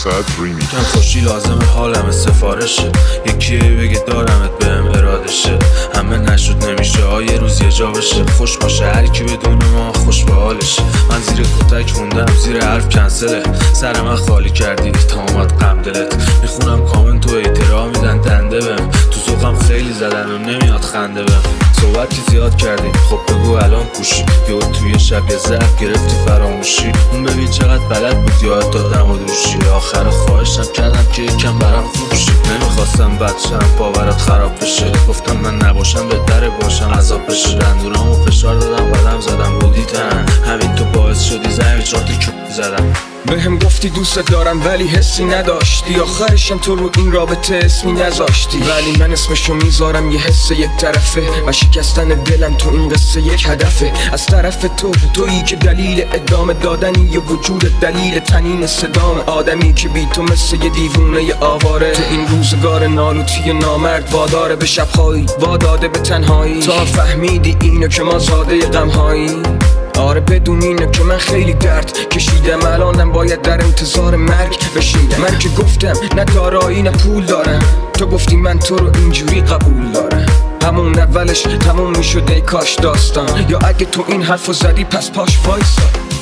ریمیکس. کم خوشی لازمه حالم سفارشه، یکی بگه دارمت بهم ارادشه. همه نشد نمیشه یه روز یه جا بشه. خوش باشه هر کی بدون ما خوش به حالشه. من زیر کتک موندم زیر حرف کنسله. سر من خالی کردی تا اومد غم دلت. میخونم کامنت و احترام میدن دنده بهم. تو ذوقم خیلی زدن و نمیاد خنده بهم. صحبت که زیاد کردیم خب بگو الان کوشی. یا توی شب یه ضعف گرفتی فراموشی. اون ببین چقدر بلد بود یاد دادم و دوشی. آخر خواهشم کردم که یکم برام خوب شی. نمیخواستم بچم باورات خراب بشه. گفتم من نباشم بهتره باشم عذاب بشه. دندونامو فشار دادم قدم زدم بودی تن. همین تو باعث شدی زمین چهار تا کیک زدم. بهم گفتی دوست دارم ولی حسی نداشتی. آخرشم تو رو این رابطه اسمی نذاشتی. ولی من اسمشو میذارم یه حس یک طرفه و شکستن دلم تو این قصه یک هدفه. از طرف تویی که دلیل ادامه دادنی یه وجود دلیل تنین صدام. آدمی که بی تو مثل یه دیوونه آواره. تو این روزگار نالوتی نامرد واداره به شبهایی واداده به تنهایی. تا فهمیدی اینو که ما زاده غمهایی. آره بدون اینه که من خیلی درد کشیدم. الانم باید در انتظار مرگ بشینم. من که گفتم نه دارایی نه پول دارم. تو گفتی من تو رو اینجوری قبول دارم. همون اولش تموم میشد ای کاش داستان. یا اگه تو این حرفو زدی پس پاش وایسا.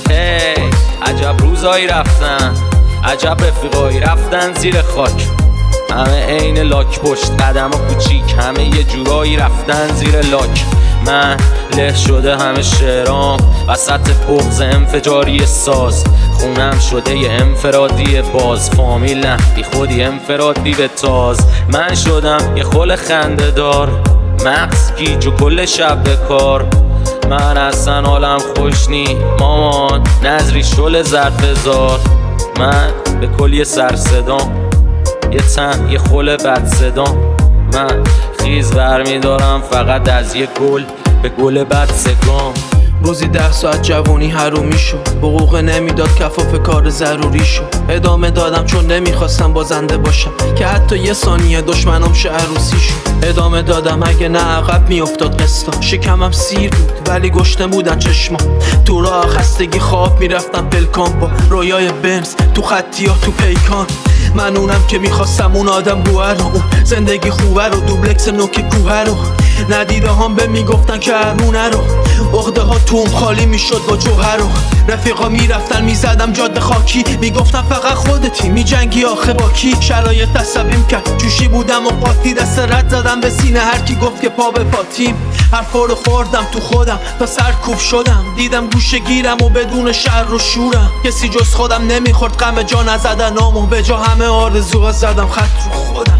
عجب روزایی رفتن، عجب رفیقایی رفتن زیر خاک. همه عین لاک پشت قدم و کوچیک. همه یه جورایی رفتن زیر لاک. من له شده همه شعرام وسط بغض انفجاری ساز. خونم شده یه انفرادی باز. فامیل نه بی خودی انفرادی به تاز. من شدم یه خل خنده دار. مغز گیج و کل شب به کار. من اصلا حالم خوش نی مامان. نظری شل زرد بزار. من به کل یه سر صدام. یه تن یه خل بد صدام. من خیز برمیدارم فقط از یه گل به گل بد سگام. روزی 10 ساعت جوونی حرومی شد. حقوق نمیداد کفاف کار ضروری شد. ادامه دادم چون نمیخواستم بازنده باشم که حتی یه ثانیه دشمنم شه عروسی شد. ادامه دادم اگه نه عقب میافتاد قسطا. شکمم سیر بود ولی گشنه بودن چشما. تو راه خستگی خواب میرفتم پلکان با رویای بنز تو خطی ها تو پیکان. من اونم که میخواستم اون آدم بوه رو. اون زندگی خوبه رو دوبلکس نوک کوه رو. ندیده هم به میگفتن که هرمونه رو. عقده ها توم خالی میشد با جوهر رو. رفیقا میرفتن میزدم جاده خاکی. میگفتن فقط خودتی میجنگی آخه با کی. شرایط عصبیم کرد جوشی بودم و قاطی. دست رد زدم به سینه هر کی گفت که پا به پاتیم. حرفا رو خوردم تو خودم تا سرکوب شدم. دیدم گوشه گیرم و بدون شر و شورم. کسی جز خودم نمیخورد غم جا نزدنام. و به جا همه آرزوها زدم خط رو خودم.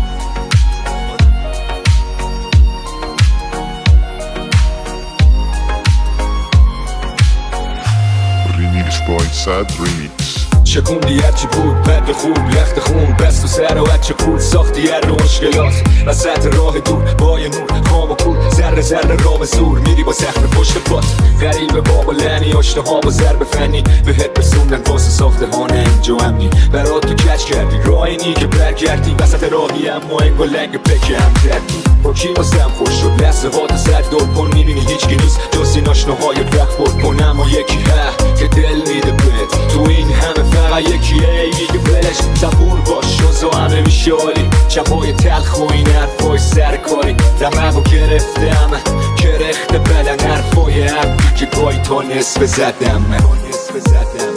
ریمیکس. شکوندی هرچی بود بد خوب لخت خون. بست و سر و هرچه پول ساختی هر رو مشکلات. وسط راه دور با یه نور خام و کور. ذره ذره راه زور میری با زخم پشت پات. غریبه بابا لعنی آشنا ها با ضرب فنی. بهت رسوندن واسه ساختمان اینجا امنی. برات تو کچ کردی راه اینی که برگردی. وسط راهی اما انگار لنگ پکم کردی. با کی واسم خوش شد لحظه هات سر دور کن. میبینی هیچکی نیست جز این آشناهای وقت برد کن. اما یکی که دل میده بهت. تو این همه فقط یکیه میگه بلش صبور باش شوزا همه میشه عالی. شبای تلخ و این حرفای سرکاری. دمغو گرفتم کرخت بدن حرفای عبی که گاهی تا نصف زدم.